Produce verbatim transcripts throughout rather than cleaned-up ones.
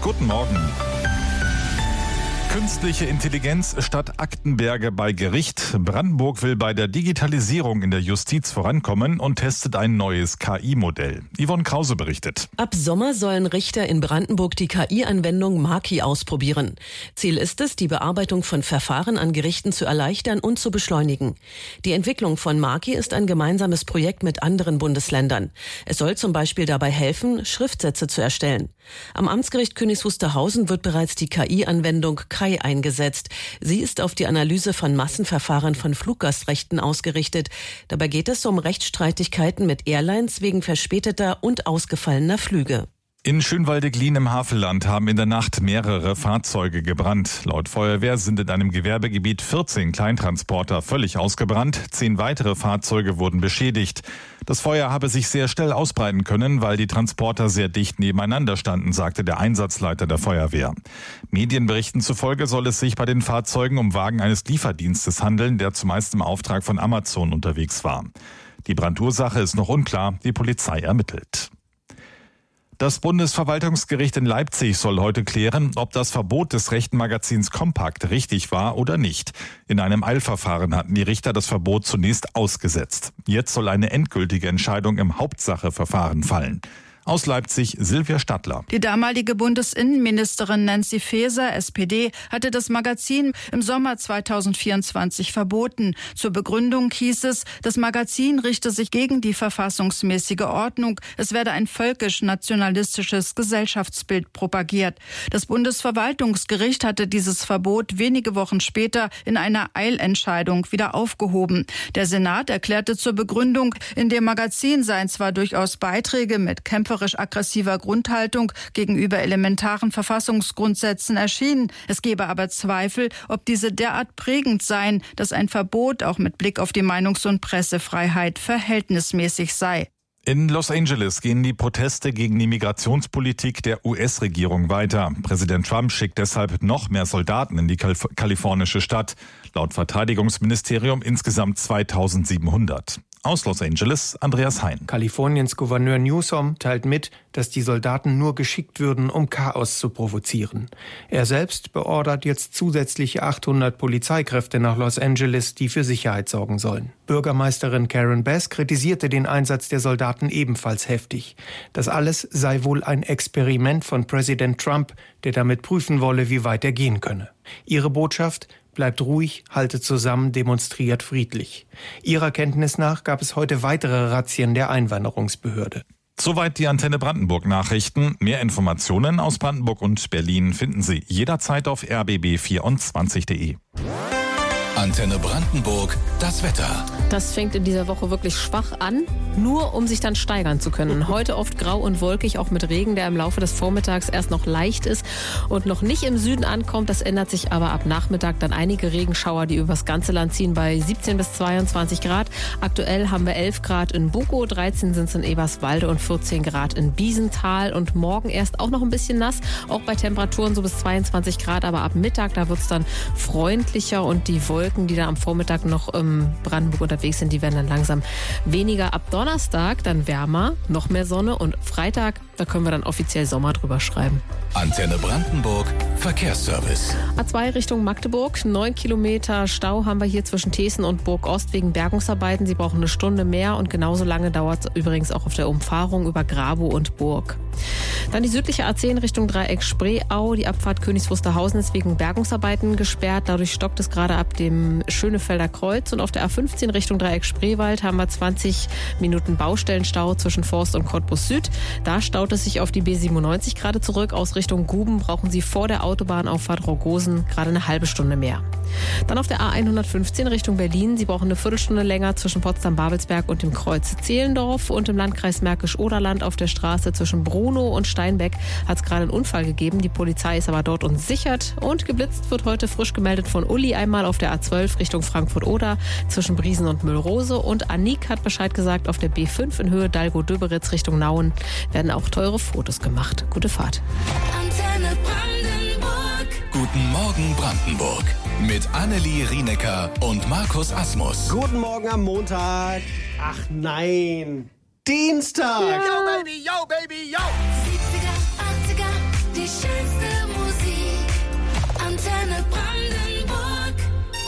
Guten Morgen. Künstliche Intelligenz statt Aktenberge bei Gericht. Brandenburg will bei der Digitalisierung in der Justiz vorankommen und testet ein neues K I-Modell. Yvonne Krause berichtet. Ab Sommer sollen Richter in Brandenburg die K I-Anwendung Maki ausprobieren. Ziel ist es, die Bearbeitung von Verfahren an Gerichten zu erleichtern und zu beschleunigen. Die Entwicklung von Maki ist ein gemeinsames Projekt mit anderen Bundesländern. Es soll zum Beispiel dabei helfen, Schriftsätze zu erstellen. Am Amtsgericht Königs Wusterhausen wird bereits die K I-Anwendung Kai eingesetzt. Sie ist auf die Analyse von Massenverfahren von Fluggastrechten ausgerichtet. Dabei geht es um Rechtsstreitigkeiten mit Airlines wegen verspäteter und ausgefallener Flüge. In Schönwalde-Glien im Havelland haben in der Nacht mehrere Fahrzeuge gebrannt. Laut Feuerwehr sind in einem Gewerbegebiet vierzehn Kleintransporter völlig ausgebrannt. Zehn weitere Fahrzeuge wurden beschädigt. Das Feuer habe sich sehr schnell ausbreiten können, weil die Transporter sehr dicht nebeneinander standen, sagte der Einsatzleiter der Feuerwehr. Medienberichten zufolge soll es sich bei den Fahrzeugen um Wagen eines Lieferdienstes handeln, der zumeist im Auftrag von Amazon unterwegs war. Die Brandursache ist noch unklar, die Polizei ermittelt. Das Bundesverwaltungsgericht in Leipzig soll heute klären, ob das Verbot des rechten Magazins Kompakt richtig war oder nicht. In einem Eilverfahren hatten die Richter das Verbot zunächst ausgesetzt. Jetzt soll eine endgültige Entscheidung im Hauptsacheverfahren fallen. Aus Leipzig Silvia Stadler. Die damalige Bundesinnenministerin Nancy Faeser, S P D, hatte das Magazin im Sommer zweitausendvierundzwanzig verboten. Zur Begründung hieß es, das Magazin richte sich gegen die verfassungsmäßige Ordnung. Es werde ein völkisch-nationalistisches Gesellschaftsbild propagiert. Das Bundesverwaltungsgericht hatte dieses Verbot wenige Wochen später in einer Eilentscheidung wieder aufgehoben. Der Senat erklärte zur Begründung, in dem Magazin seien zwar durchaus Beiträge mit kämpferisch aggressiver Grundhaltung gegenüber elementaren Verfassungsgrundsätzen erschienen. Es gebe aber Zweifel, ob diese derart prägend seien, dass ein Verbot auch mit Blick auf die Meinungs- und Pressefreiheit verhältnismäßig sei. In Los Angeles gehen die Proteste gegen die Migrationspolitik der U S-Regierung weiter. Präsident Trump schickt deshalb noch mehr Soldaten in die Kalif- kalifornische Stadt. Laut Verteidigungsministerium insgesamt zweitausendsiebenhundert. Aus Los Angeles, Andreas Hein. Kaliforniens Gouverneur Newsom teilt mit, dass die Soldaten nur geschickt würden, um Chaos zu provozieren. Er selbst beordert jetzt zusätzliche achthundert Polizeikräfte nach Los Angeles, die für Sicherheit sorgen sollen. Bürgermeisterin Karen Bass kritisierte den Einsatz der Soldaten ebenfalls heftig. Das alles sei wohl ein Experiment von Präsident Trump, der damit prüfen wolle, wie weit er gehen könne. Ihre Botschaft: Bleibt ruhig, haltet zusammen, demonstriert friedlich. Ihrer Kenntnis nach gab es heute weitere Razzien der Einwanderungsbehörde. Soweit die Antenne Brandenburg Nachrichten. Mehr Informationen aus Brandenburg und Berlin finden Sie jederzeit auf r b b vierundzwanzig punkt de. Antenne Brandenburg, das Wetter. Das fängt in dieser Woche wirklich schwach an, nur um sich dann steigern zu können. Heute oft grau und wolkig, auch mit Regen, der im Laufe des Vormittags erst noch leicht ist und noch nicht im Süden ankommt. Das ändert sich aber ab Nachmittag dann einige Regenschauer, die übers ganze Land ziehen, bei siebzehn bis zweiundzwanzig Grad. Aktuell haben wir elf Grad in Bukow, dreizehn sind es in Eberswalde und vierzehn Grad in Biesenthal. Und morgen erst auch noch ein bisschen nass, auch bei Temperaturen so bis zweiundzwanzig Grad. Aber ab Mittag, da wird es dann freundlicher und die Wolken, die da am Vormittag noch im Brandenburg unterwegs sind, die werden dann langsam weniger. Ab Donnerstag dann wärmer, noch mehr Sonne und Freitag, da können wir dann offiziell Sommer drüber schreiben. Antenne Brandenburg, Verkehrsservice. A zwei Richtung Magdeburg, neun Kilometer Stau haben wir hier zwischen Thesen und Burg-Ost wegen Bergungsarbeiten. Sie brauchen eine Stunde mehr und genauso lange dauert es übrigens auch auf der Umfahrung über Grabow und Burg. Dann die südliche A zehn Richtung Dreieck Spreeau. Die Abfahrt Königs Wusterhausen ist wegen Bergungsarbeiten gesperrt. Dadurch stockt es gerade ab dem Schönefelder Kreuz. Und auf der A fünfzehn Richtung Dreieck Spreewald haben wir zwanzig Minuten Baustellenstau zwischen Forst und Cottbus Süd. Da staut es sich auf die B siebenundneunzig gerade zurück. Aus Richtung Guben brauchen Sie vor der Autobahnauffahrt Rogosen gerade eine halbe Stunde mehr. Dann auf der A hundertfünfzehn Richtung Berlin. Sie brauchen eine Viertelstunde länger zwischen Potsdam-Babelsberg und dem Kreuz Zehlendorf. Und im Landkreis Märkisch-Oderland auf der Straße zwischen Brunow und Steinbeck hat es gerade einen Unfall gegeben. Die Polizei ist aber dort und sichert. Und geblitzt wird heute frisch gemeldet von Uli einmal auf der A zwölf Richtung Frankfurt-Oder zwischen Briesen und Müllrose. Und Anik hat Bescheid gesagt, auf der B fünf in Höhe Dalgo-Döberitz Richtung Nauen werden auch teure Fotos gemacht. Gute Fahrt. Antenne Brandenburg. Guten Morgen Brandenburg. Mit Annelie Rienecker und Markus Asmus. Guten Morgen am Montag. Ach nein, Dienstag. Yo, baby, yo, baby, yo. siebziger, achtziger, die schönste Musik. Antenne Brandenburg.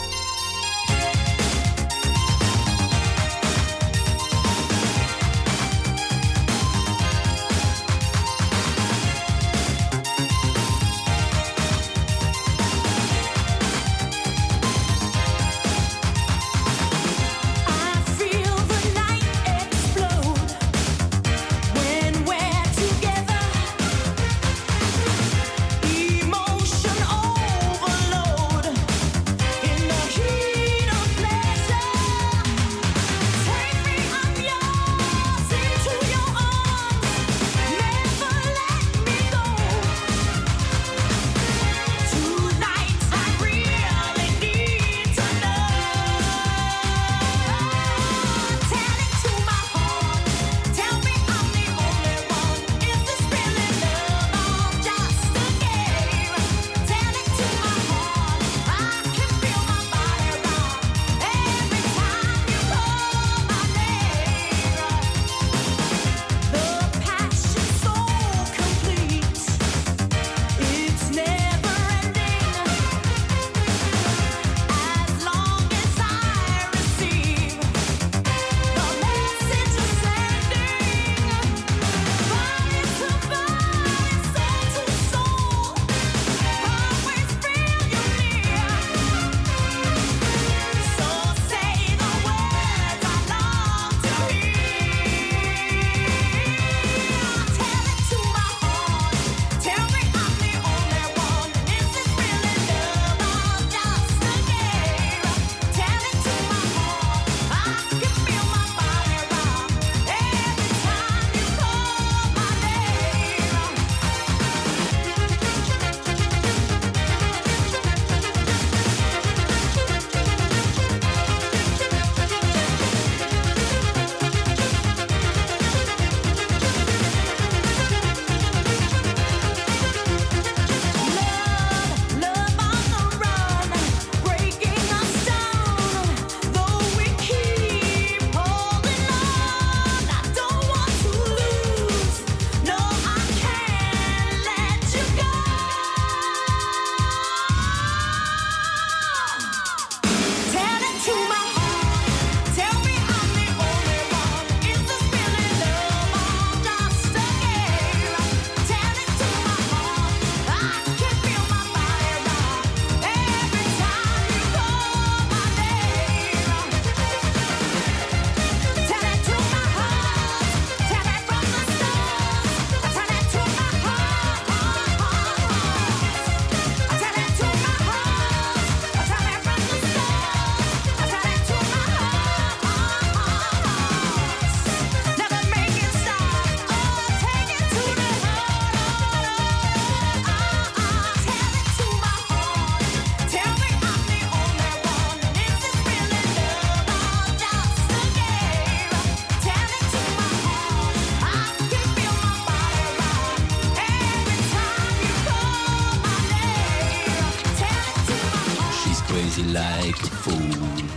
Like food.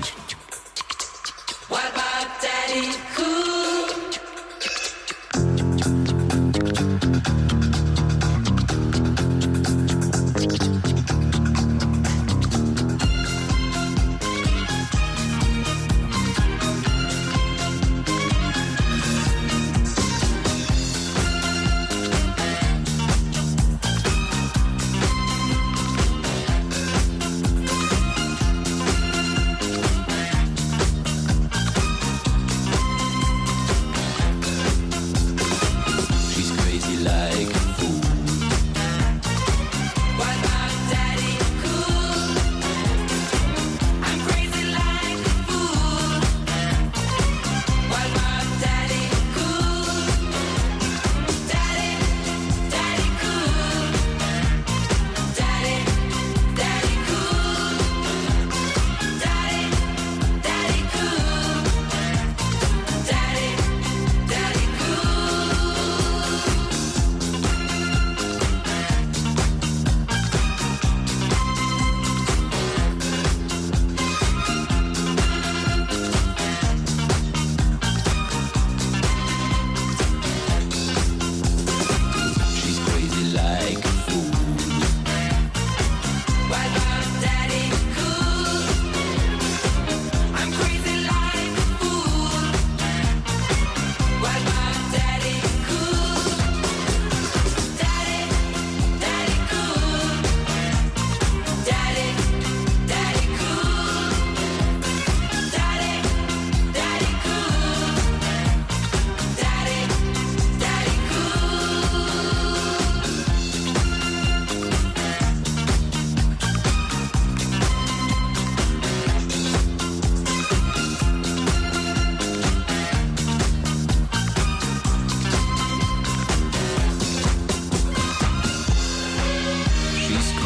What about Daddy Cool?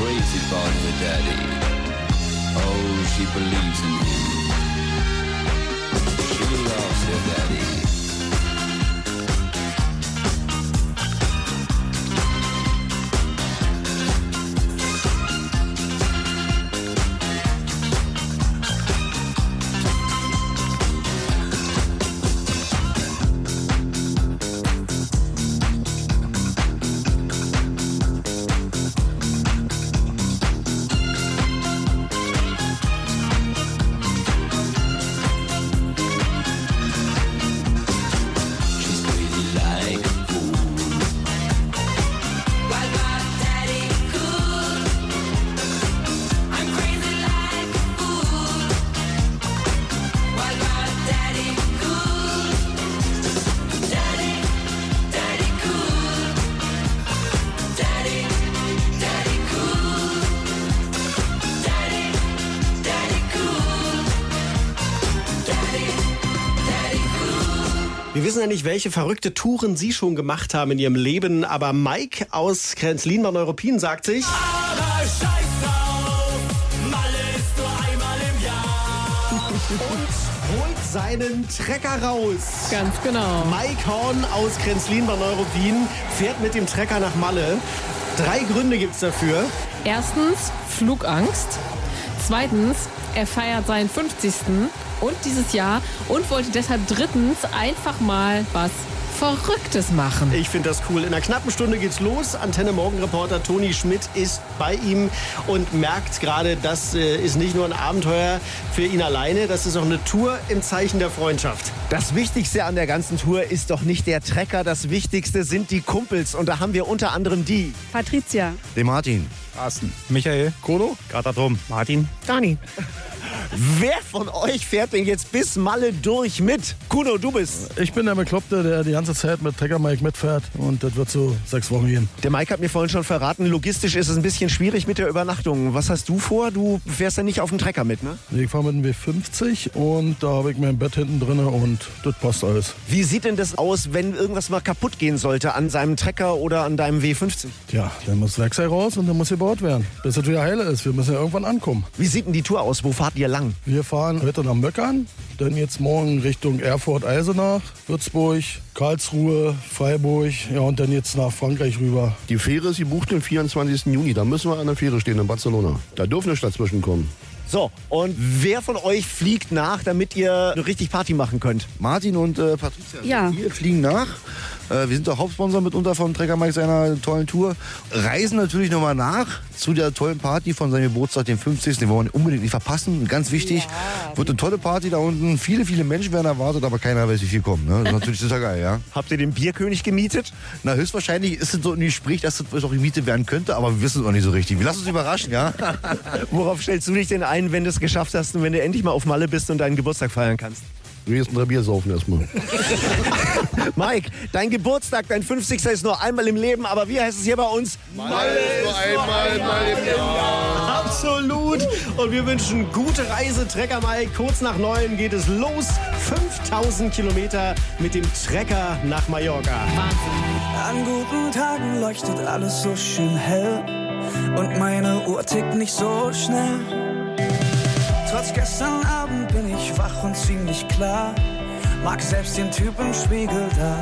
crazy about her daddy. Oh, she believes in him. She loves her daddy. Wir wissen ja nicht, welche verrückte Touren Sie schon gemacht haben in Ihrem Leben, aber Mike aus Krenzlin bei Neuruppin sagt sich: Aber scheiß drauf, Malle ist nur einmal im Jahr. Und holt seinen Trecker raus. Ganz genau. Mike Horn aus Krenzlin bei Neuruppin fährt mit dem Trecker nach Malle. Drei Gründe gibt's dafür. Erstens Flugangst. Zweitens, er feiert seinen fünfzigsten und dieses Jahr und wollte deshalb drittens einfach mal was Verrücktes machen. Ich finde das cool. In einer knappen Stunde geht's los. Antenne Morgenreporter Toni Schmidt ist bei ihm und merkt gerade, das äh, ist nicht nur ein Abenteuer für ihn alleine, das ist auch eine Tour im Zeichen der Freundschaft. Das Wichtigste an der ganzen Tour ist doch nicht der Trecker, das Wichtigste sind die Kumpels. Und da haben wir unter anderem die Patricia, den Martin, Carsten, Michael, Kono, Katadrum, Martin, Dani. Wer von euch fährt denn jetzt bis Malle durch mit? Kuno, du bist. Ich bin der Bekloppte, der die ganze Zeit mit Trecker Mike mitfährt und das wird so sechs Wochen gehen. Der Mike hat mir vorhin schon verraten, logistisch ist es ein bisschen schwierig mit der Übernachtung. Was hast du vor? Du fährst ja nicht auf dem Trecker mit, ne? Ich fahre mit dem W fünfzig und da habe ich mein Bett hinten drin und das passt alles. Wie sieht denn das aus, wenn irgendwas mal kaputt gehen sollte an seinem Trecker oder an deinem W fünfzig? Tja, dann muss Werkzeug raus und dann muss gebaut werden, bis es wieder heile ist. Wir müssen ja irgendwann ankommen. Wie sieht denn die Tour aus? Wo fahrt ihr lang? Wir fahren heute nach Möckern, dann jetzt morgen Richtung Erfurt, Eisenach, Würzburg, Karlsruhe, Freiburg, ja, und dann jetzt nach Frankreich rüber. Die Fähre ist gebucht den vierundzwanzigsten Juni. Da müssen wir an der Fähre stehen in Barcelona. Da dürfen wir dazwischen kommen. So, und wer von euch fliegt nach, damit ihr richtig Party machen könnt? Martin und äh, Patricia. Ja. Wir fliegen nach. Äh, wir sind auch Hauptsponsor mitunter von Trecker Mike seiner tollen Tour. Reisen natürlich nochmal nach zu der tollen Party von seinem Geburtstag, dem fünfzigsten Den wollen wir unbedingt nicht verpassen. Ganz wichtig. Ja. Wird eine tolle Party da unten. Viele, viele Menschen werden erwartet, aber keiner weiß, wie viel kommen. Ne? Das ist natürlich total geil, ja. Habt ihr den Bierkönig gemietet? Na, höchstwahrscheinlich ist es so ein Gespräch, dass das auch gemietet werden könnte, aber wir wissen es auch nicht so richtig. Wir lassen uns überraschen, ja. Worauf stellst du dich denn ein, wenn du es geschafft hast und wenn du endlich mal auf Malle bist und deinen Geburtstag feiern kannst? Wir jetzt ein Bier saufen erstmal. Mike, dein Geburtstag, dein fünfzigster ist nur einmal im Leben, aber wie heißt es hier bei uns? Malle ist nur einmal, einmal im Jahr. Absolut. Und wir wünschen gute Reise, Trecker Mike. Kurz nach neun geht es los. fünftausend Kilometer mit dem Trecker nach Mallorca. An guten Tagen leuchtet alles so schön hell und meine Uhr tickt nicht so schnell. Trotz gestern Abend bin ich wach und ziemlich klar, mag selbst den Typ im Spiegel da.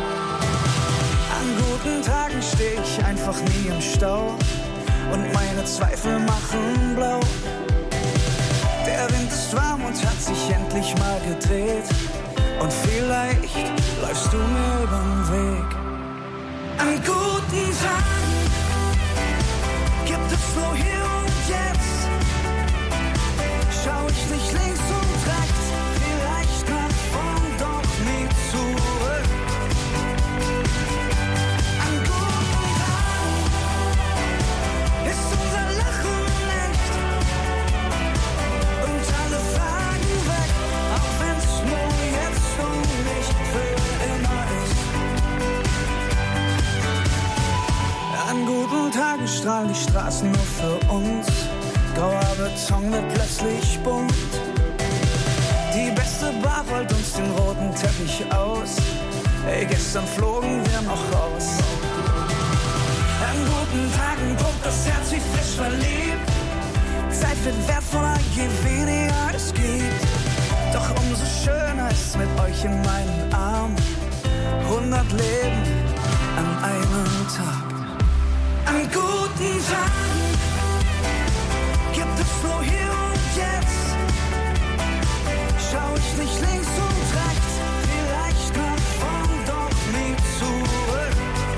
An guten Tagen steh ich einfach nie im Stau und meine Zweifel machen blau. Der Wind ist warm und hat sich endlich mal gedreht und vielleicht läufst du mir übern Weg. An guten Tagen gibt es nur hier und jetzt. Schau ich nicht links und rechts, vielleicht nach vorn, doch nie zurück. An guten Tagen ist unser Lachen echt und alle Fragen weg, auch wenn's nur jetzt und nicht für immer ist. An guten Tagen strahlen die Straßen nur für uns. Grauer Beton wird plötzlich bunt. Die beste Bar rollt uns den roten Teppich aus. Ey, gestern flogen wir noch raus. An guten Tagen pumpt das Herz wie frisch verliebt. Zeit wird wertvoller, je weniger es gibt. Doch umso schöner ist mit euch in meinen Armen. Hundert Leben an einem Tag. An guten Tagen gibt es nur hier und jetzt. Schau ich nicht links und rechts, vielleicht nach vorn, doch nie zurück.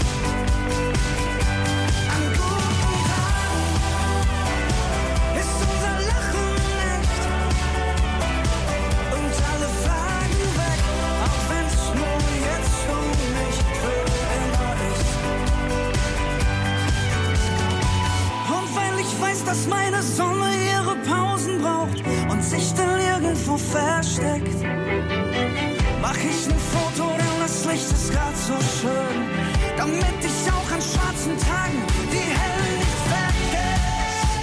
An guten Tagen ist unser Lachen echt und alle Fragen weg, auch wenn's nur jetzt und nicht für immer ist. Und weil ich weiß, dass meine Sonne ihre Pausen braucht und sich dann irgendwo versteckt, mach ich ein Foto, denn das Licht ist grad so schön, damit ich auch an schwarzen Tagen die Helle nicht vergesse.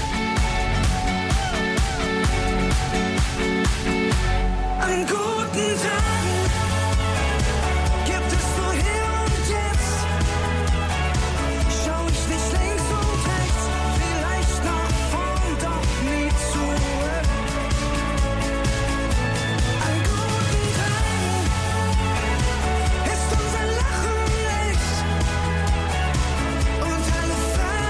An guten Tagen gibt es nur hier und jetzt. Schau ich nicht links und rechts, vielleicht nach vorn, doch nie zurück. An guten Tagen ist unser Lachen echt und alle Fragen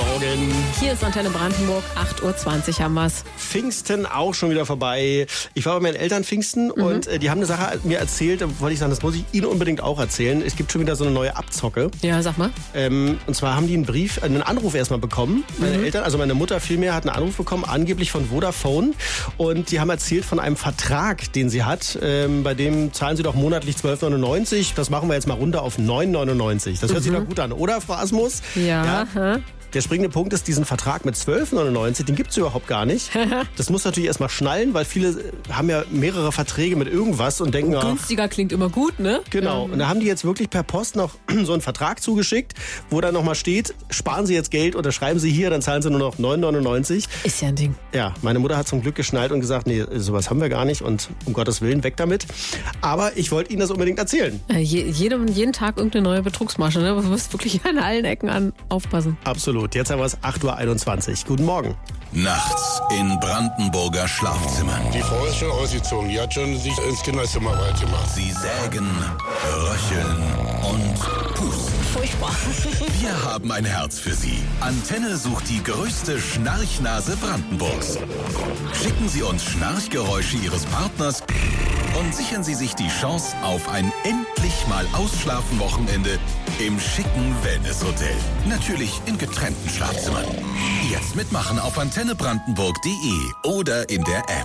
Morgen. Hier ist Antenne Brandenburg, acht Uhr zwanzig haben wir's. Pfingsten auch schon wieder vorbei. Ich war bei meinen Eltern Pfingsten mhm. und äh, die haben eine Sache mir erzählt, da wollte ich sagen, das muss ich Ihnen unbedingt auch erzählen. Es gibt schon wieder so eine neue Abzocke. Ja, sag mal. Ähm, und zwar haben die einen Brief, einen Anruf erstmal bekommen. Meine mhm. Eltern, also meine Mutter vielmehr, hat einen Anruf bekommen, angeblich von Vodafone. Und die haben erzählt von einem Vertrag, den sie hat. Ähm, bei dem zahlen sie doch monatlich zwölf neunundneunzig. Das machen wir jetzt mal runter auf neun neunundneunzig. Das hört mhm. sich doch gut an, oder, Frau Asmus? Ja. ja. Der springende Punkt ist, diesen Vertrag mit zwölf neunundneunzig, den gibt es überhaupt gar nicht. Das muss natürlich erstmal schnallen, weil viele haben ja mehrere Verträge mit irgendwas und denken, ach, günstiger klingt immer gut, ne? Genau. Und da haben die jetzt wirklich per Post noch so einen Vertrag zugeschickt, wo dann nochmal steht, sparen Sie jetzt Geld oder schreiben Sie hier, dann zahlen Sie nur noch neun neunundneunzig. Ist ja ein Ding. Ja, meine Mutter hat zum Glück geschnallt und gesagt, nee, sowas haben wir gar nicht und um Gottes Willen, weg damit. Aber ich wollte Ihnen das unbedingt erzählen. Äh, je, jedem, jeden Tag irgendeine neue Betrugsmasche, ne? Du musst wirklich an allen Ecken an aufpassen. Absolut. Jetzt haben wir es acht Uhr einundzwanzig. Guten Morgen. Nachts in Brandenburger Schlafzimmern. Die Frau ist schon ausgezogen. Die hat schon sich ins Kinderzimmer weit gemacht. Sie sägen, röcheln und pusten. Furchtbar. Wir haben ein Herz für Sie. Antenne sucht die größte Schnarchnase Brandenburgs. Schicken Sie uns Schnarchgeräusche Ihres Partners und sichern Sie sich die Chance auf ein endlich mal Ausschlafen-Wochenende im schicken Wellnesshotel. Natürlich in getrennten Schlafzimmern. Jetzt mitmachen auf antenne brandenburg punkt de oder in der App.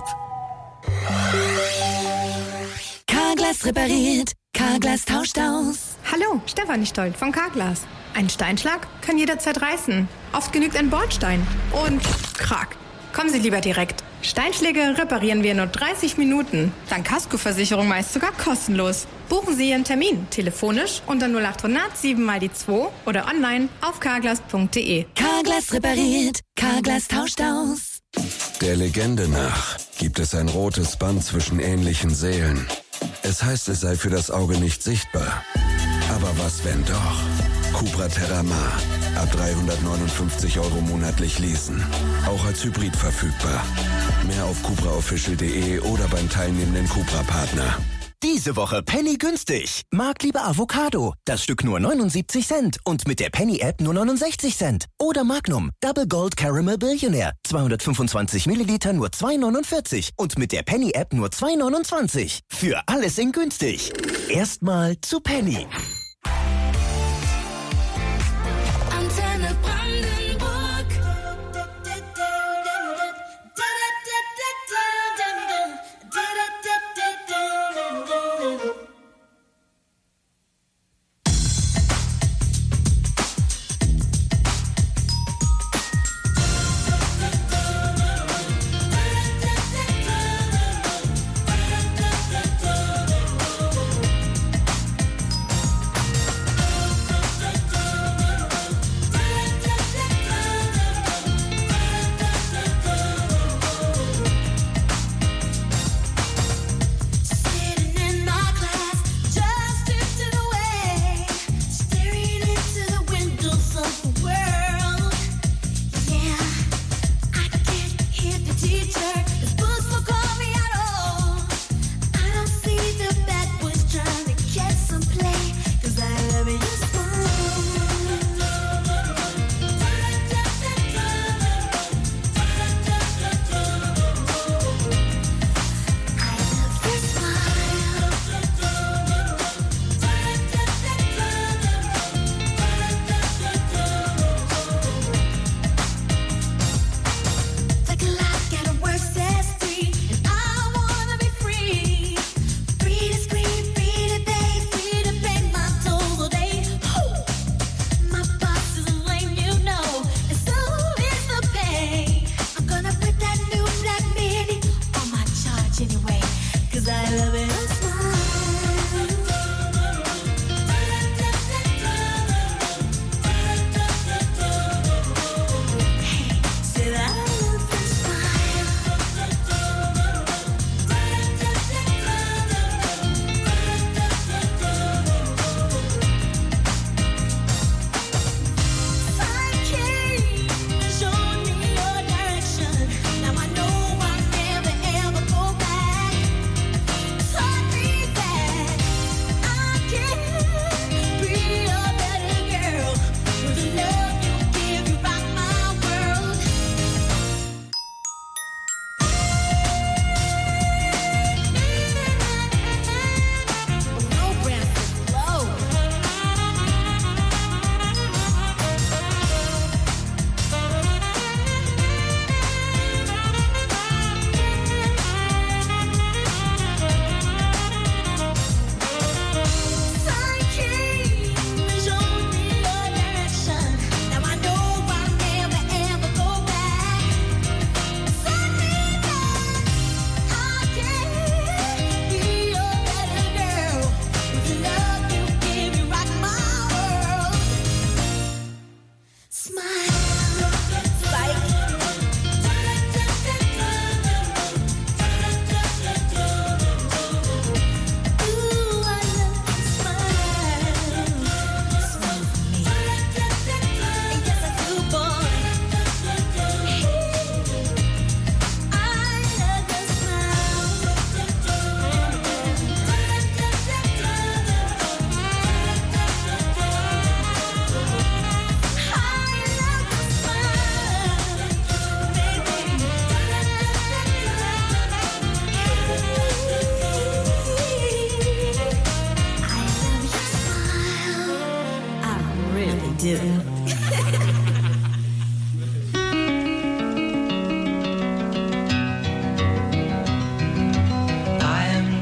Carglass repariert, Carglass tauscht aus. Hallo, Stefanie Stoll von Carglass. Ein Steinschlag kann jederzeit reißen. Oft genügt ein Bordstein. Und krack. Kommen Sie lieber direkt. Steinschläge reparieren wir in nur dreißig Minuten. Dank Kaskoversicherung meist sogar kostenlos. Buchen Sie Ihren Termin telefonisch unter null achthundert sieben mal die zwei oder online auf carglass punkt de. Carglass repariert, Carglass tauscht aus. Der Legende nach gibt es ein rotes Band zwischen ähnlichen Seelen. Es heißt, es sei für das Auge nicht sichtbar. Aber was, wenn doch? Cupra Terramar. Ab dreihundertneunundfünfzig Euro monatlich leasen. Auch als Hybrid verfügbar. Mehr auf cupra official punkt de oder beim teilnehmenden Cupra-Partner. Diese Woche Penny günstig. Marktliebe Avocado. Das Stück nur neunundsiebzig Cent und mit der Penny-App nur neunundsechzig Cent. Oder Magnum Double Gold Caramel Billionaire. zweihundertfünfundzwanzig Milliliter nur zwei neunundvierzig und mit der Penny-App nur zwei neunundzwanzig. Für alles in günstig. Erstmal zu Penny. Antenne Brandenburg.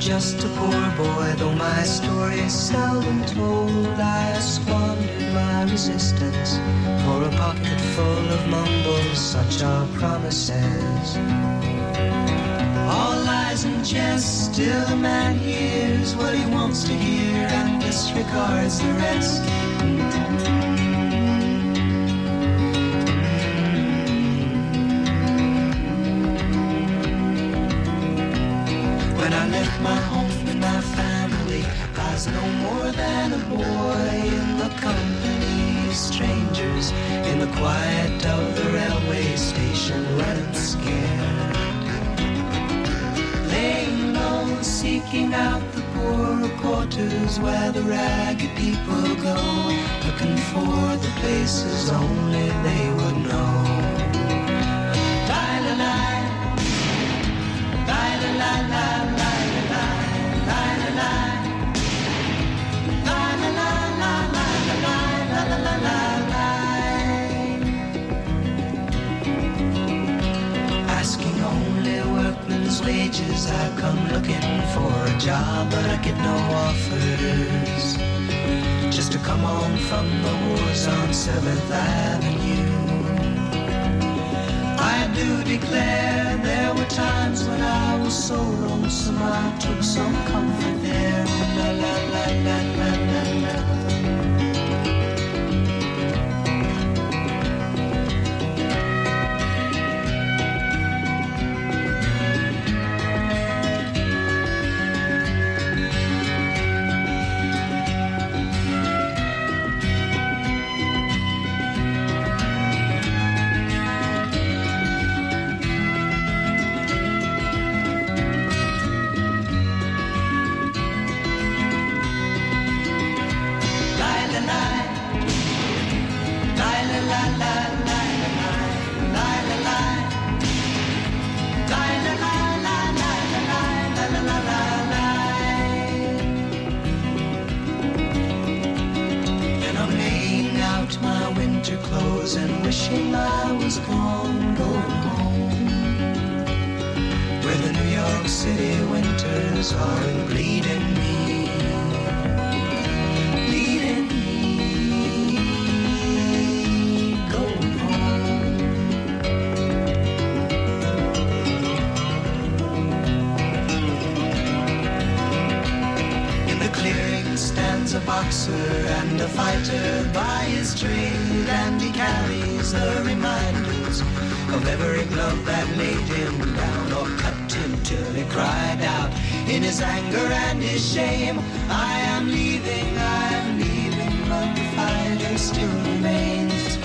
just a poor boy, though my story is seldom told. I squandered my resistance for a pocket full of mumbles, such are promises. All lies and jest, still a man hears what he wants to hear and disregards the rest. When I left my home and my family, I was no more than a boy in the company of strangers, in the quiet of the railway station, running scared. Laying low, seeking out the poorer quarters where the ragged people go, looking for the places only they would know. Lie-la-lie, lie-la-lie-lie. Asking only workmen's wages, I come looking for a job, but I get no offers. Just to come home from the wars on seventh Avenue. I do declare there were times when I was so lonesome I took some comfort there. La la la la la la la. And wishing I was gone, going home, where the New York City winters are bleeding me, bleeding me, going home. In the clearing stands a boxer and a fighter by his trade, and he carries the reminders of every glove that laid him down or cut him till he cried out in his anger and his shame, I am leaving, I am leaving, but the fighter still remains.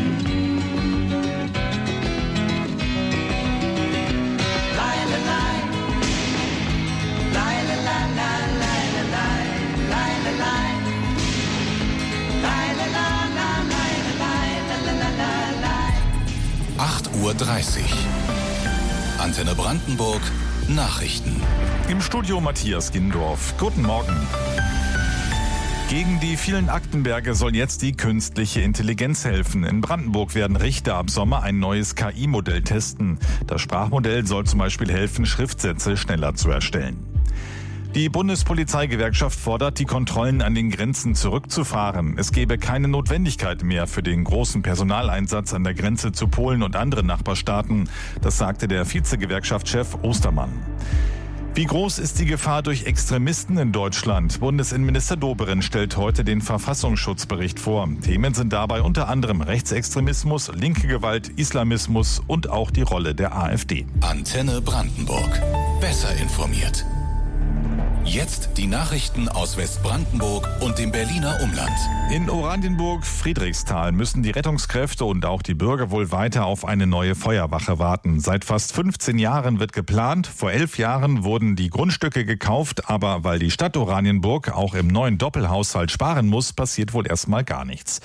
Lie-la-lie, lie-la-lie-lie, lie-la-lie, lie-la-lie, lie-la-lie. acht Uhr dreißig. Antenne Brandenburg, Nachrichten. Im Studio Matthias Gindorf. Guten Morgen. Gegen die vielen Aktenberge soll jetzt die künstliche Intelligenz helfen. In Brandenburg werden Richter ab Sommer ein neues K I-Modell testen. Das Sprachmodell soll zum Beispiel helfen, Schriftsätze schneller zu erstellen. Die Bundespolizeigewerkschaft fordert, die Kontrollen an den Grenzen zurückzufahren. Es gebe keine Notwendigkeit mehr für den großen Personaleinsatz an der Grenze zu Polen und anderen Nachbarstaaten. Das sagte der Vizegewerkschaftschef Ostermann. Wie groß ist die Gefahr durch Extremisten in Deutschland? Bundesinnenminister Dobrindt stellt heute den Verfassungsschutzbericht vor. Themen sind dabei unter anderem Rechtsextremismus, linke Gewalt, Islamismus und auch die Rolle der AfD. Antenne Brandenburg. Besser informiert. Jetzt die Nachrichten aus Westbrandenburg und dem Berliner Umland. In Oranienburg-Friedrichsthal müssen die Rettungskräfte und auch die Bürger wohl weiter auf eine neue Feuerwache warten. Seit fast fünfzehn Jahren wird geplant. Vor elf Jahren wurden die Grundstücke gekauft, aber weil die Stadt Oranienburg auch im neuen Doppelhaushalt sparen muss, passiert wohl erstmal gar nichts.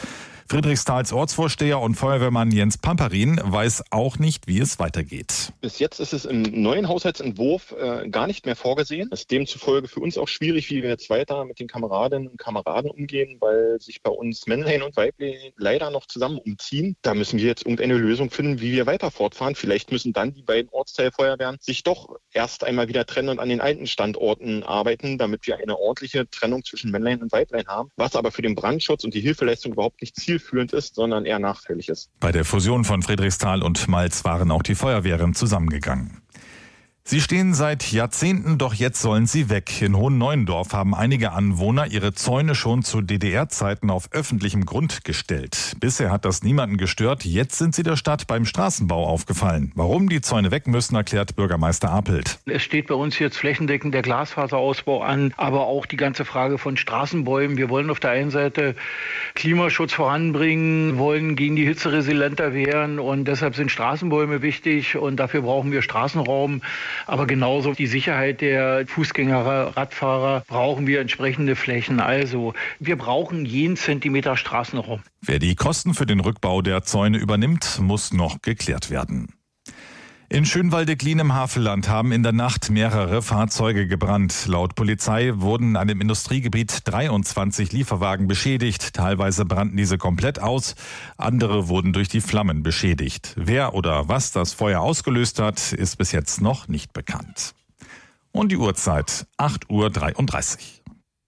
Friedrichstals Ortsvorsteher und Feuerwehrmann Jens Pamparin weiß auch nicht, wie es weitergeht. Bis jetzt ist es im neuen Haushaltsentwurf äh, gar nicht mehr vorgesehen. Es ist demzufolge für uns auch schwierig, wie wir jetzt weiter mit den Kameradinnen und Kameraden umgehen, weil sich bei uns Männlein und Weiblein leider noch zusammen umziehen. Da müssen wir jetzt irgendeine Lösung finden, wie wir weiter fortfahren. Vielleicht müssen dann die beiden Ortsteilfeuerwehren sich doch erst einmal wieder trennen und an den alten Standorten arbeiten, damit wir eine ordentliche Trennung zwischen Männlein und Weiblein haben, was aber für den Brandschutz und die Hilfeleistung überhaupt nicht zielführend ist, sondern eher nachteilig ist. Bei der Fusion von Friedrichsthal und Malz waren auch die Feuerwehren zusammengegangen. Sie stehen seit Jahrzehnten, doch jetzt sollen sie weg. In Hohenneuendorf haben einige Anwohner ihre Zäune schon zu D D R-Zeiten auf öffentlichem Grund gestellt. Bisher hat das niemanden gestört. Jetzt sind sie der Stadt beim Straßenbau aufgefallen. Warum die Zäune weg müssen, erklärt Bürgermeister Apelt. Es steht bei uns jetzt flächendeckend der Glasfaserausbau an, aber auch die ganze Frage von Straßenbäumen. Wir wollen auf der einen Seite Klimaschutz voranbringen, wollen gegen die Hitze resilienter werden und deshalb sind Straßenbäume wichtig und dafür brauchen wir Straßenraum. Aber genauso die Sicherheit der Fußgänger, Radfahrer brauchen wir entsprechende Flächen. Also wir brauchen jeden Zentimeter Straßenraum. Wer die Kosten für den Rückbau der Zäune übernimmt, muss noch geklärt werden. In Schönwalde-Glien im Havelland haben in der Nacht mehrere Fahrzeuge gebrannt. Laut Polizei wurden an dem Industriegebiet dreiundzwanzig Lieferwagen beschädigt. Teilweise brannten diese komplett aus, andere wurden durch die Flammen beschädigt. Wer oder was das Feuer ausgelöst hat, ist bis jetzt noch nicht bekannt. Und die Uhrzeit acht Uhr dreiunddreißig.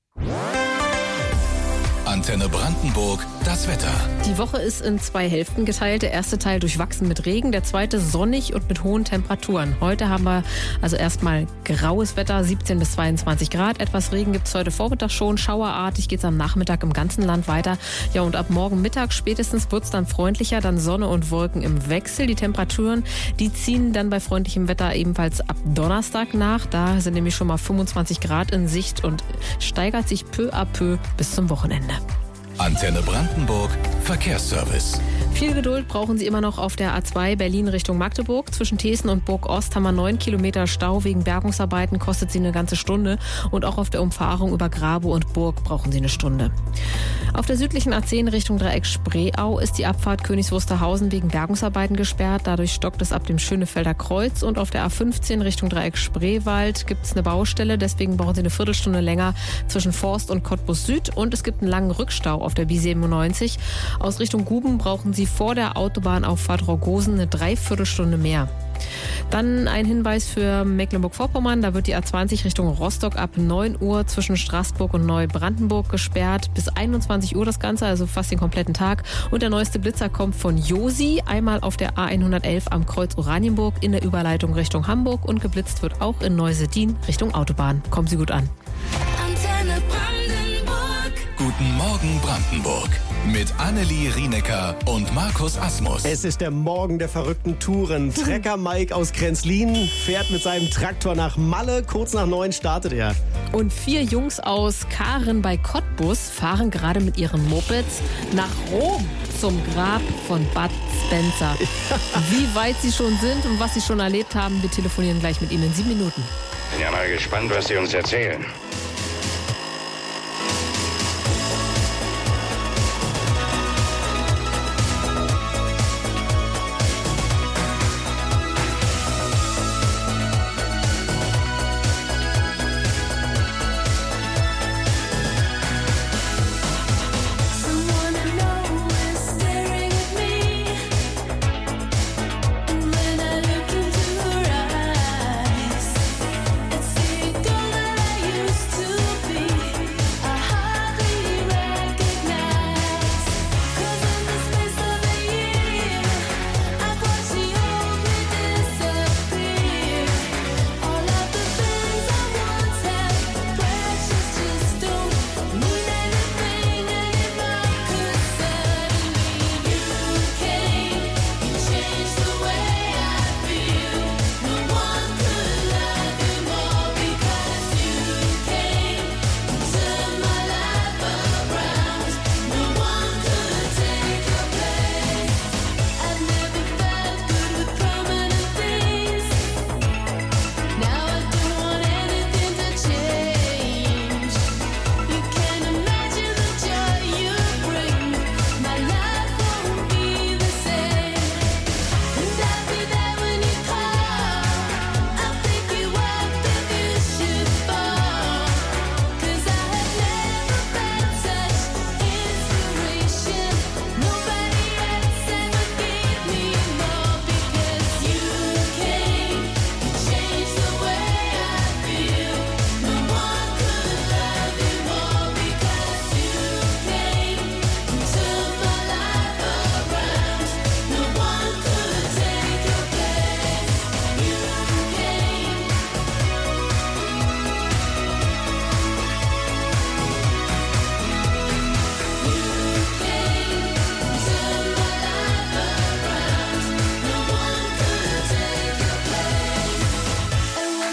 Antenne Brandenburg, das Wetter. Die Woche ist in zwei Hälften geteilt. Der erste Teil durchwachsen mit Regen, der zweite sonnig und mit hohen Temperaturen. Heute haben wir also erstmal graues Wetter, siebzehn bis zweiundzwanzig Grad. Etwas Regen gibt es heute Vormittag schon. Schauerartig geht es am Nachmittag im ganzen Land weiter. Ja, und ab morgen Mittag spätestens wird es dann freundlicher, dann Sonne und Wolken im Wechsel. Die Temperaturen, die ziehen dann bei freundlichem Wetter ebenfalls ab Donnerstag nach. Da sind nämlich schon mal fünfundzwanzig Grad in Sicht und steigert sich peu à peu bis zum Wochenende. Antenne Brandenburg, Verkehrsservice. Viel Geduld brauchen Sie immer noch auf der A zwei Berlin Richtung Magdeburg. Zwischen Thesen und Burg Ost haben wir neun Kilometer Stau. Wegen Bergungsarbeiten kostet Sie eine ganze Stunde. Und auch auf der Umfahrung über Grabow und Burg brauchen Sie eine Stunde. Auf der südlichen A zehn Richtung Dreieck Spreeau ist die Abfahrt Königs Wusterhausen wegen Bergungsarbeiten gesperrt. Dadurch stockt es ab dem Schönefelder Kreuz. Und auf der A fünfzehn Richtung Dreieck Spreewald gibt es eine Baustelle. Deswegen brauchen Sie eine Viertelstunde länger zwischen Forst und Cottbus Süd. Und es gibt einen langen Rückstau auf der B siebenundneunzig. Aus Richtung Guben brauchen Sie vor der Autobahnauffahrt Roggosen eine Dreiviertelstunde mehr. Dann ein Hinweis für Mecklenburg-Vorpommern. Da wird die A zwanzig Richtung Rostock ab neun Uhr zwischen Straßburg und Neubrandenburg gesperrt. Bis einundzwanzig Uhr das Ganze, also fast den kompletten Tag. Und der neueste Blitzer kommt von Josi. Einmal auf der A hundertelf am Kreuz Oranienburg in der Überleitung Richtung Hamburg. Und geblitzt wird auch in Neuseedin Richtung Autobahn. Kommen Sie gut an. Antenne Brandenburg. Guten Morgen Brandenburg. Mit Annelie Rienecker und Markus Asmus. Es ist der Morgen der verrückten Touren. Trecker Mike aus Krenzlin fährt mit seinem Traktor nach Malle. Kurz nach neun startet er. Und vier Jungs aus Karen bei Cottbus fahren gerade mit ihren Mopeds nach Rom zum Grab von Bud Spencer. Wie weit sie schon sind und was sie schon erlebt haben, wir telefonieren gleich mit ihnen in sieben Minuten. Bin ja mal gespannt, was sie uns erzählen. Used to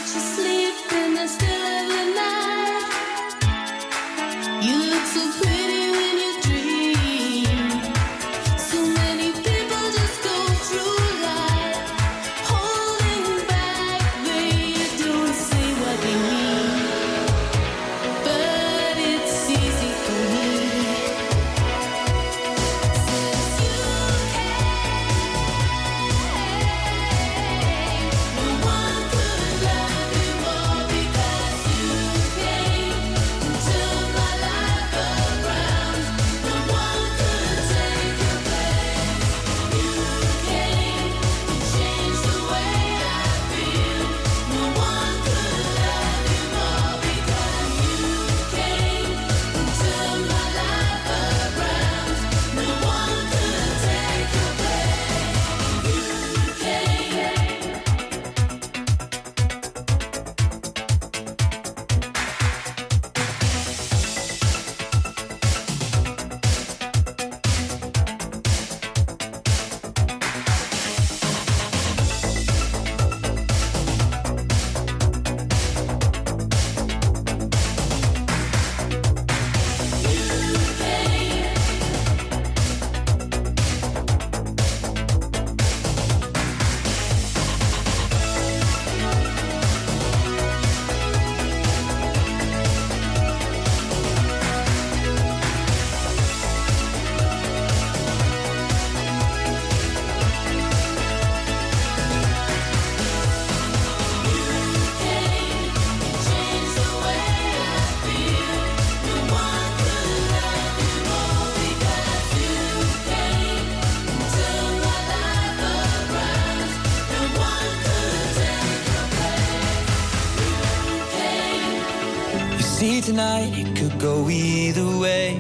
See tonight, it could go either way.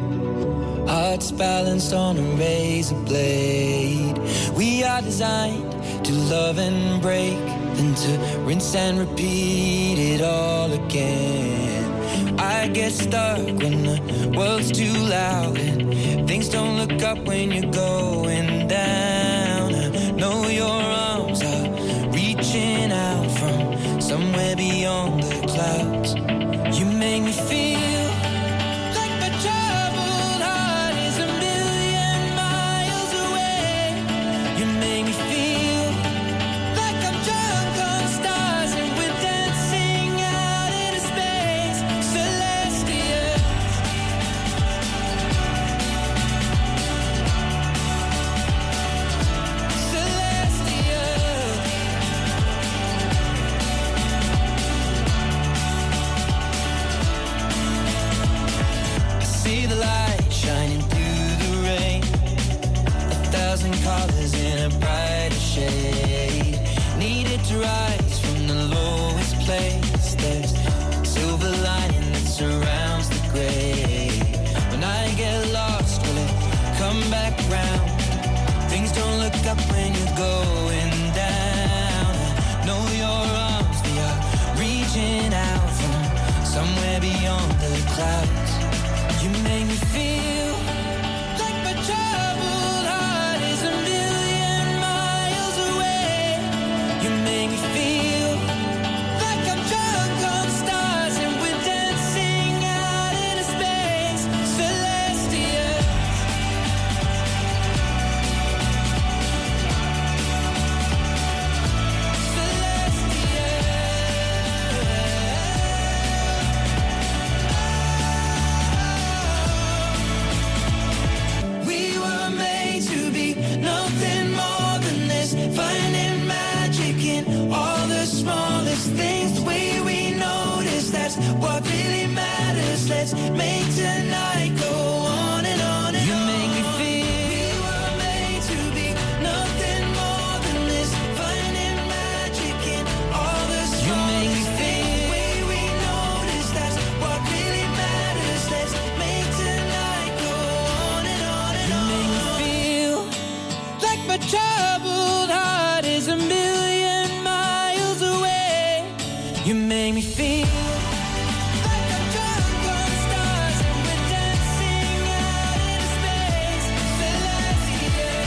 Hearts balanced on a razor blade. We are designed to love and break, then to rinse and repeat it all again. I get stuck when the world's too loud and things don't look up when you're going down. I know your arms are reaching out from somewhere beyond the clouds. You make me feel like my troubled heart is a million miles away. You make me feel like I'm drunk on stars and we're dancing out into space. Celestial. Celestial. See the light shining through the rain, a thousand colors in a brighter shade. Needed to rise from the lowest place. There's silver lining that surrounds the gray. When I get lost, will it come back round? Things don't look up when you're going down. I know your arms, they are reaching out from somewhere beyond the clouds. You make me feel like my troubled heart is a million miles away. You make me feel like I'm drunk on stars and we're dancing out into space. Celestial. We were made to be nothing more than this, finding magic in all the smallest things. The way we notice, that's what really matters. Let's make tonight go on and on and you on. You make me feel we were made to be nothing more than this, finding magic in all the smallest you make me feel the way we notice, that's what really matters. Let's make tonight go on and on and on. You make me feel like my troubled heart is a million miles away. You make me feel like I'm drunk on stars and we're dancing out into space. Celestial.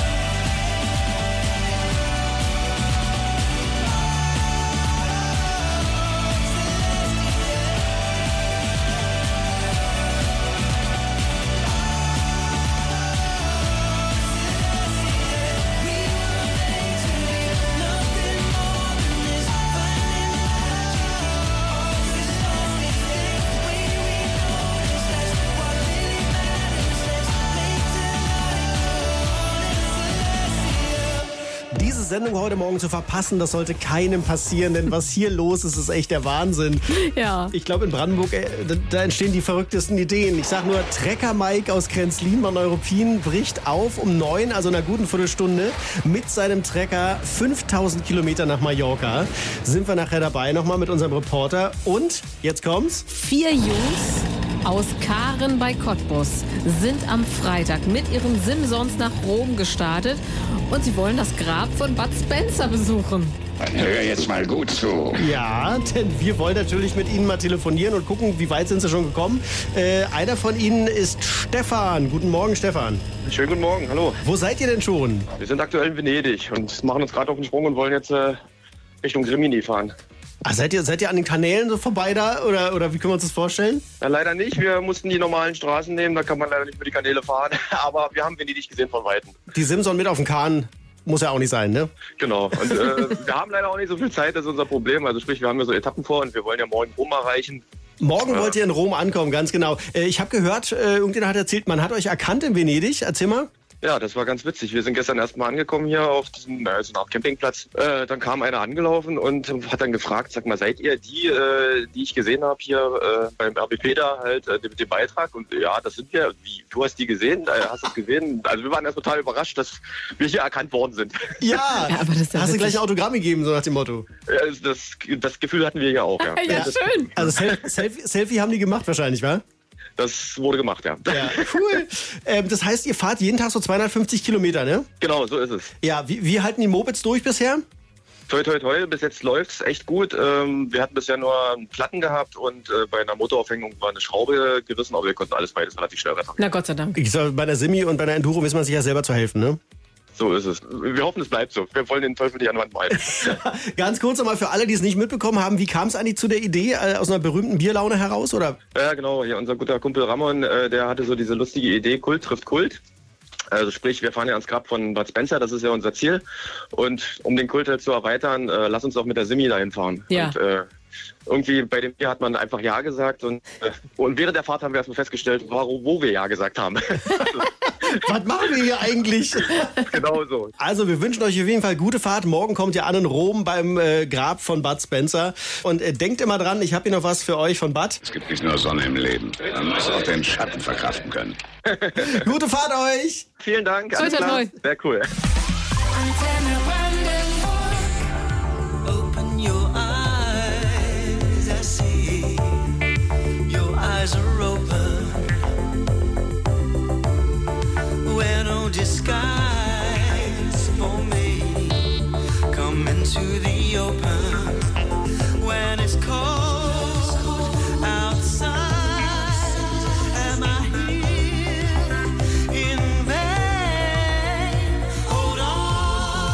Sendung heute Morgen zu verpassen, das sollte keinem passieren, denn was hier los ist, ist echt der Wahnsinn. Ja. Ich glaube, in Brandenburg, äh, da, da entstehen die verrücktesten Ideen. Ich sag nur, Trecker Mike aus Krenzlin bei Neuruppin bricht auf um neun, also in einer guten Viertelstunde, mit seinem Trecker fünftausend Kilometer nach Mallorca. Sind wir nachher dabei nochmal mit unserem Reporter. Und, jetzt kommt's. Vier Jungs aus Karen bei Cottbus sind am Freitag mit ihren Simsons nach Rom gestartet und sie wollen das Grab von Bud Spencer besuchen. Dann hör jetzt mal gut zu. Ja, denn wir wollen natürlich mit Ihnen mal telefonieren und gucken, wie weit sind Sie schon gekommen. Äh, einer von Ihnen ist Stefan. Guten Morgen, Stefan. Schönen guten Morgen, hallo. Wo seid ihr denn schon? Wir sind aktuell in Venedig und machen uns gerade auf den Sprung und wollen jetzt äh, Richtung Rimini fahren. Ach, seid ihr, seid ihr an den Kanälen so vorbei da oder, oder wie können wir uns das vorstellen? Ja, leider nicht. Wir mussten die normalen Straßen nehmen, da kann man leider nicht über die Kanäle fahren. Aber wir haben Venedig gesehen von Weitem. Die Simson mit auf dem Kahn muss ja auch nicht sein, ne? Genau. Und äh, wir haben leider auch nicht so viel Zeit, das ist unser Problem. Also sprich, wir haben ja so Etappen vor und wir wollen ja morgen Rom erreichen. Morgen wollt ihr in Rom ankommen, ganz genau. Äh, ich habe gehört, äh, irgendjemand hat erzählt, man hat euch erkannt in Venedig. Erzähl mal. Ja, das war ganz witzig. Wir sind gestern erst mal angekommen hier auf diesem äh, so eine Art Campingplatz. Äh, dann kam einer angelaufen und hat dann gefragt, sag mal, seid ihr die, äh, die ich gesehen habe hier äh, beim R B P da halt äh, mit dem Beitrag? Und ja, das sind wir. Wie, du hast die gesehen? Äh, hast du es gesehen? Also wir waren erst total überrascht, dass wir hier erkannt worden sind. Ja, ja, aber das ist ja hast du gleich ein Autogramm gegeben, so nach dem Motto? Ja, das, das Gefühl hatten wir ja auch, ja. Ja, schön. Also Sel Selfie, Selfie haben die gemacht wahrscheinlich, wa? Das wurde gemacht, ja. Ja, cool. ähm, das heißt, ihr fahrt jeden Tag so zweihundertfünfzig Kilometer, ne? Genau, so ist es. Ja, wie, wie halten die Mopeds durch bisher? Toi, toi, toi, bis jetzt läuft's echt gut. Ähm, wir hatten bisher nur Platten gehabt und äh, bei einer Motoraufhängung war eine Schraube gerissen, aber wir konnten alles beides relativ schnell retten. Na Gott sei Dank. Ich sag, bei der Simi und bei der Enduro weiß man sich ja selber zu helfen, ne? So ist es. Wir hoffen, es bleibt so. Wir wollen den Teufel nicht an der Wand malen. Ganz kurz nochmal für alle, die es nicht mitbekommen haben, wie kam es eigentlich zu der Idee, äh, aus einer berühmten Bierlaune heraus, oder? Ja, genau. Hier unser guter Kumpel Ramon, äh, der hatte so diese lustige Idee, Kult trifft Kult. Also sprich, wir fahren ja ans Grab von Bud Spencer, das ist ja unser Ziel. Und um den Kult halt zu erweitern, äh, lass uns doch mit der Simi dahin fahren. Ja. Und, äh, irgendwie bei dem Bier hat man einfach Ja gesagt und, äh, und während der Fahrt haben wir erstmal festgestellt, warum, wo wir Ja gesagt haben. Was machen wir hier eigentlich? Genau so. Also wir wünschen euch auf jeden Fall gute Fahrt. Morgen kommt ihr an in Rom beim äh, Grab von Bud Spencer. Und äh, denkt immer dran, ich habe hier noch was für euch von Bud. Es gibt nicht nur Sonne im Leben, man muss auch den Schatten verkraften können. Gute Fahrt euch! Vielen Dank. Toi, toi, toi. Sehr cool. Open your eyes, I see. Your eyes are open. Wear no disguise for me. Come into the open when it's cold outside. Am I here in vain? Hold on.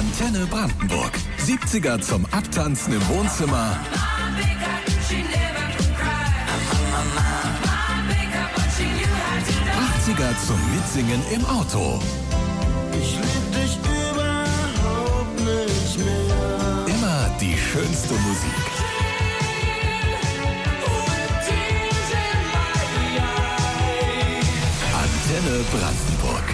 Antenne Brandenburg. siebziger zum Abtanzen im Wohnzimmer. achtziger zum Mitsingen im Auto. Ich lieb dich überhaupt nicht mehr. Immer die schönste Musik. Antenne Brandenburg.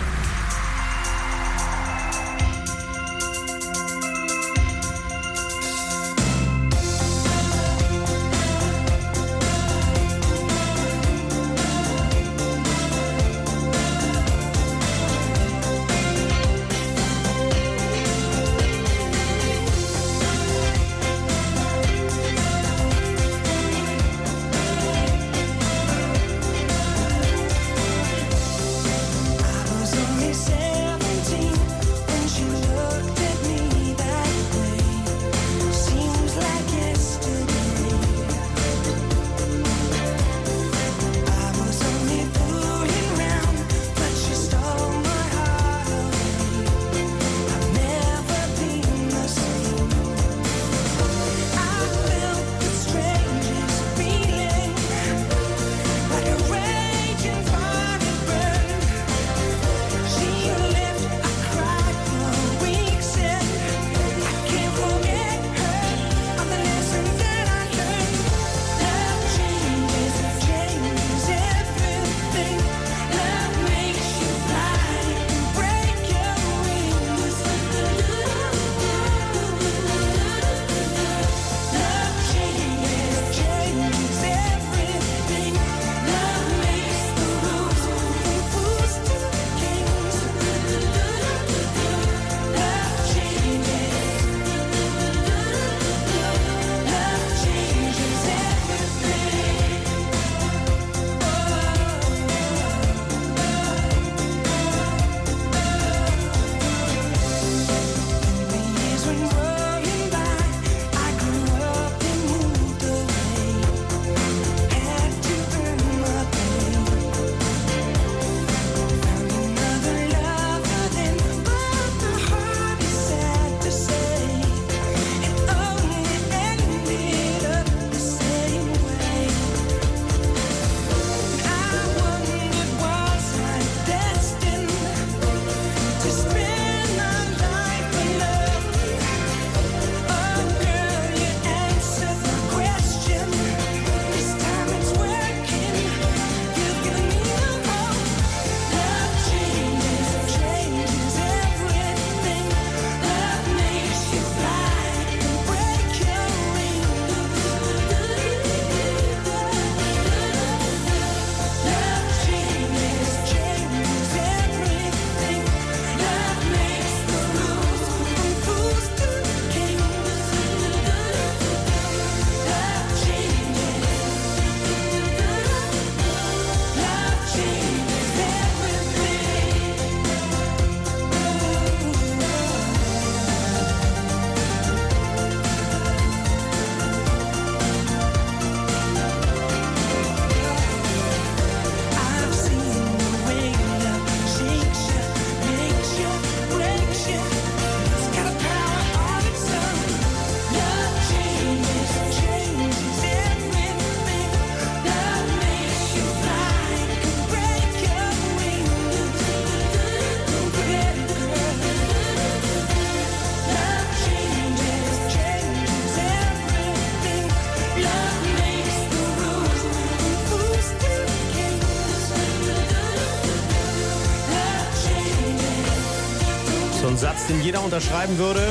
So ein Satz, den jeder unterschreiben würde.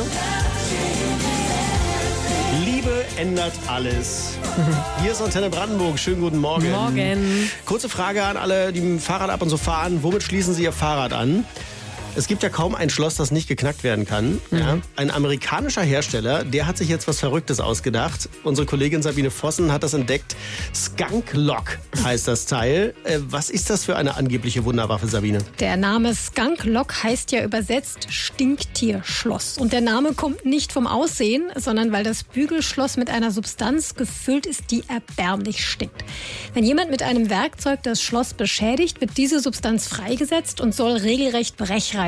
Liebe ändert alles. Hier ist Antenne Brandenburg. Schönen guten Morgen. Morgen. Kurze Frage an alle, die mit dem Fahrrad ab und zu fahren. Womit schließen Sie Ihr Fahrrad an? Es gibt ja kaum ein Schloss, das nicht geknackt werden kann. Mhm. Ja. Ein amerikanischer Hersteller, der hat sich jetzt was Verrücktes ausgedacht. Unsere Kollegin Sabine Vossen hat das entdeckt. Skunk Lock heißt das Teil. Äh, was ist das für eine angebliche Wunderwaffe, Sabine? Der Name Skunk Lock heißt ja übersetzt Stinktierschloss. Und der Name kommt nicht vom Aussehen, sondern weil das Bügelschloss mit einer Substanz gefüllt ist, die erbärmlich stinkt. Wenn jemand mit einem Werkzeug das Schloss beschädigt, wird diese Substanz freigesetzt und soll regelrecht Brechreiz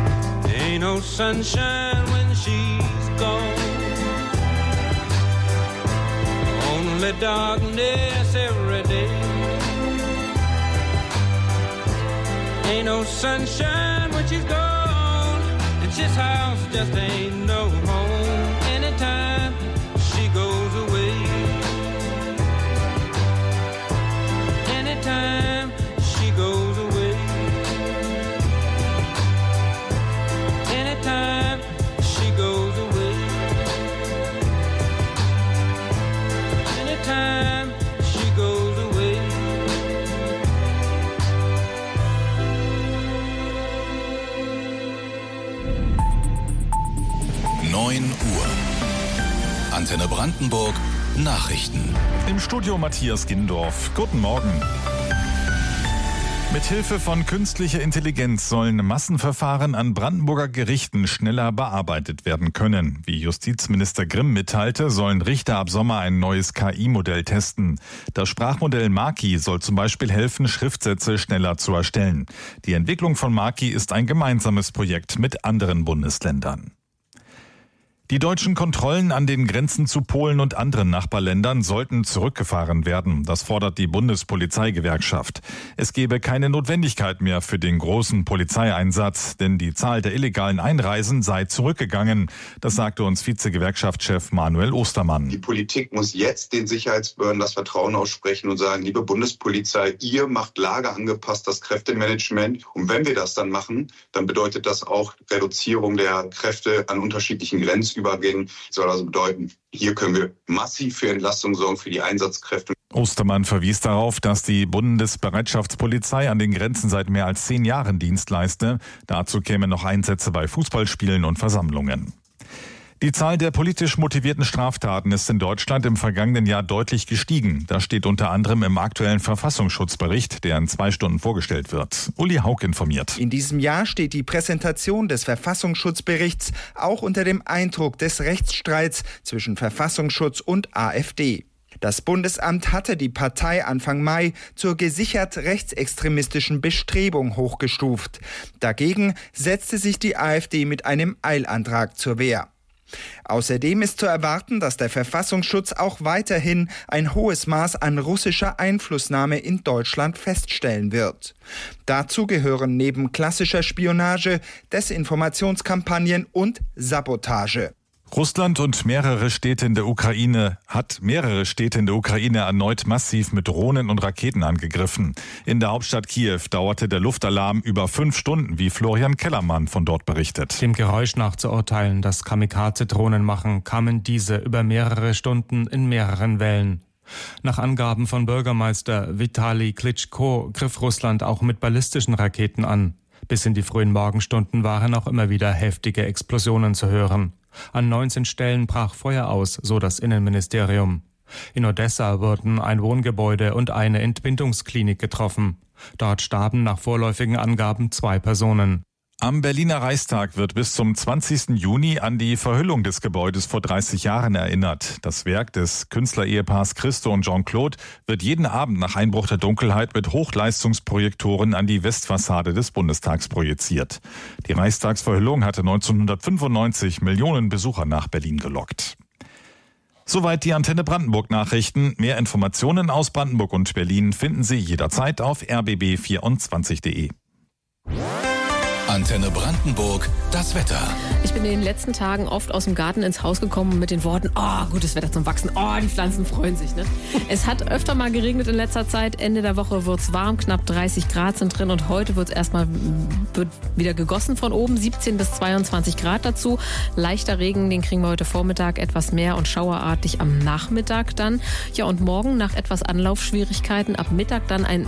sunshine when she's gone. Only darkness every day. Ain't no sunshine when she's gone, and this house just ain't no home anytime she goes away. Anytime she goes away. Anytime she goes away. Anytime she goes away. neun Uhr. Antenne Brandenburg. Nachrichten. Im Studio Matthias Gindorf. Guten Morgen. Mithilfe von künstlicher Intelligenz sollen Massenverfahren an Brandenburger Gerichten schneller bearbeitet werden können. Wie Justizminister Grimm mitteilte, sollen Richter ab Sommer ein neues K I-Modell testen. Das Sprachmodell Maki soll zum Beispiel helfen, Schriftsätze schneller zu erstellen. Die Entwicklung von Maki ist ein gemeinsames Projekt mit anderen Bundesländern. Die deutschen Kontrollen an den Grenzen zu Polen und anderen Nachbarländern sollten zurückgefahren werden. Das fordert die Bundespolizeigewerkschaft. Es gebe keine Notwendigkeit mehr für den großen Polizeieinsatz, denn die Zahl der illegalen Einreisen sei zurückgegangen. Das sagte uns Vizegewerkschaftschef Manuel Ostermann. Die Politik muss jetzt den Sicherheitsbehörden das Vertrauen aussprechen und sagen, liebe Bundespolizei, ihr macht lageangepasst das Kräftemanagement. Und wenn wir das dann machen, dann bedeutet das auch Reduzierung der Kräfte an unterschiedlichen Grenzübergängen. Übergehen soll also bedeuten, hier können wir massiv für Entlastung sorgen für die Einsatzkräfte. Ostermann verwies darauf, dass die Bundesbereitschaftspolizei an den Grenzen seit mehr als zehn Jahren Dienst leiste. Dazu kämen noch Einsätze bei Fußballspielen und Versammlungen. Die Zahl der politisch motivierten Straftaten ist in Deutschland im vergangenen Jahr deutlich gestiegen. Das steht unter anderem im aktuellen Verfassungsschutzbericht, der in zwei Stunden vorgestellt wird. Uli Haug informiert. In diesem Jahr steht die Präsentation des Verfassungsschutzberichts auch unter dem Eindruck des Rechtsstreits zwischen Verfassungsschutz und AfD. Das Bundesamt hatte die Partei Anfang Mai zur gesichert rechtsextremistischen Bestrebung hochgestuft. Dagegen setzte sich die AfD mit einem Eilantrag zur Wehr. Außerdem ist zu erwarten, dass der Verfassungsschutz auch weiterhin ein hohes Maß an russischer Einflussnahme in Deutschland feststellen wird. Dazu gehören neben klassischer Spionage Desinformationskampagnen und Sabotage. Russland und mehrere Städte in der Ukraine hat mehrere Städte in der Ukraine erneut massiv mit Drohnen und Raketen angegriffen. In der Hauptstadt Kiew dauerte der Luftalarm über fünf Stunden, wie Florian Kellermann von dort berichtet. Dem Geräusch nach zu urteilen, das Kamikaze-Drohnen machen, kamen diese über mehrere Stunden in mehreren Wellen. Nach Angaben von Bürgermeister Vitali Klitschko griff Russland auch mit ballistischen Raketen an. Bis in die frühen Morgenstunden waren auch immer wieder heftige Explosionen zu hören. An neunzehn Stellen brach Feuer aus, so das Innenministerium. In Odessa wurden ein Wohngebäude und eine Entbindungsklinik getroffen. Dort starben nach vorläufigen Angaben zwei Personen. Am Berliner Reichstag wird bis zum zwanzigsten Juni an die Verhüllung des Gebäudes vor dreißig Jahren erinnert. Das Werk des Künstlerehepaars Christo und Jean-Claude wird jeden Abend nach Einbruch der Dunkelheit mit Hochleistungsprojektoren an die Westfassade des Bundestags projiziert. Die Reichstagsverhüllung hatte neunzehnhundertfünfundneunzig Millionen Besucher nach Berlin gelockt. Soweit die Antenne Brandenburg Nachrichten. Mehr Informationen aus Brandenburg und Berlin finden Sie jederzeit auf r b b vierundzwanzig punkt de. Antenne Brandenburg, das Wetter. Ich bin in den letzten Tagen oft aus dem Garten ins Haus gekommen mit den Worten, oh, gutes Wetter zum Wachsen, oh, die Pflanzen freuen sich. Ne? Es hat öfter mal geregnet in letzter Zeit. Ende der Woche wird es warm, knapp dreißig Grad sind drin und heute wird es erstmal wird wieder gegossen von oben, siebzehn bis zweiundzwanzig Grad dazu. Leichter Regen, den kriegen wir heute Vormittag etwas mehr und schauerartig am Nachmittag dann. Ja, und morgen nach etwas Anlaufschwierigkeiten ab Mittag dann ein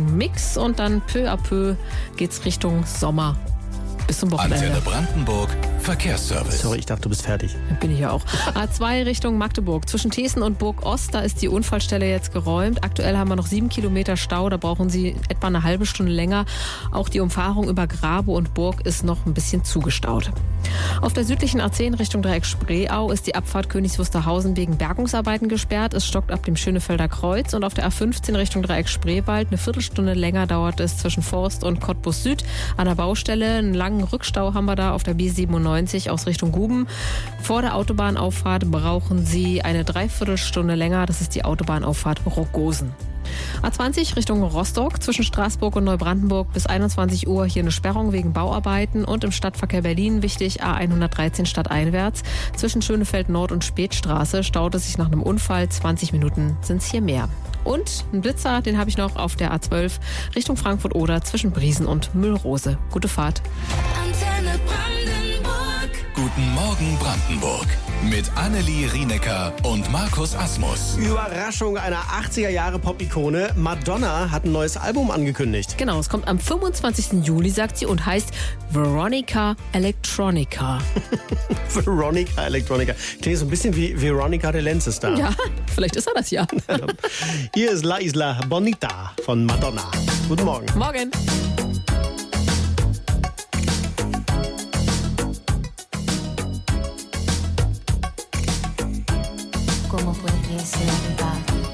Sonne-Wolken-Mix und dann peu à peu geht's Richtung Sommer. Bis zum Wochenende. Antenne Brandenburg, Verkehrsservice. Sorry, ich dachte, du bist fertig. Bin ich ja auch. A zwei Richtung Magdeburg. Zwischen Thesen und Burg Ost, da ist die Unfallstelle jetzt geräumt. Aktuell haben wir noch sieben Kilometer Stau, da brauchen Sie etwa eine halbe Stunde länger. Auch die Umfahrung über Grabow und Burg ist noch ein bisschen zugestaut. Auf der südlichen A zehn Richtung Dreieck Spreeau ist die Abfahrt Königs Wusterhausen wegen Bergungsarbeiten gesperrt. Es stockt ab dem Schönefelder Kreuz. Und auf der A fünfzehn Richtung Dreieck Spreewald eine Viertelstunde länger dauert es zwischen Forst und Cottbus Süd an der Baustelle. Einen langen Rückstau haben wir da auf der B siebenundneunzig aus Richtung Guben. Vor der Autobahnauffahrt brauchen Sie eine Dreiviertelstunde länger. Das ist die Autobahnauffahrt Rogosen. A zwanzig Richtung Rostock, zwischen Straßburg und Neubrandenburg bis einundzwanzig Uhr hier eine Sperrung wegen Bauarbeiten und im Stadtverkehr Berlin wichtig A hundertdreizehn stadteinwärts. Zwischen Schönefeld Nord und Spätstraße staut es sich nach einem Unfall, zwanzig Minuten sind es hier mehr. Und ein Blitzer, den habe ich noch auf der A zwölf Richtung Frankfurt-Oder zwischen Briesen und Müllrose. Gute Fahrt. Antenne Brandenburg. Guten Morgen Brandenburg. Mit Annelie Rienecker und Markus Asmus. Überraschung einer achtziger-Jahre-Pop-Ikone. Madonna hat ein neues Album angekündigt. Genau, es kommt am fünfundzwanzigsten Juli, sagt sie, und heißt Veronica Electronica. Veronica Electronica. Klingt so ein bisschen wie Veronica de Lenz ist da. Ja, vielleicht ist er das ja. Hier ist La Isla Bonita von Madonna. Guten Morgen. Morgen. ¿Cómo fue que se la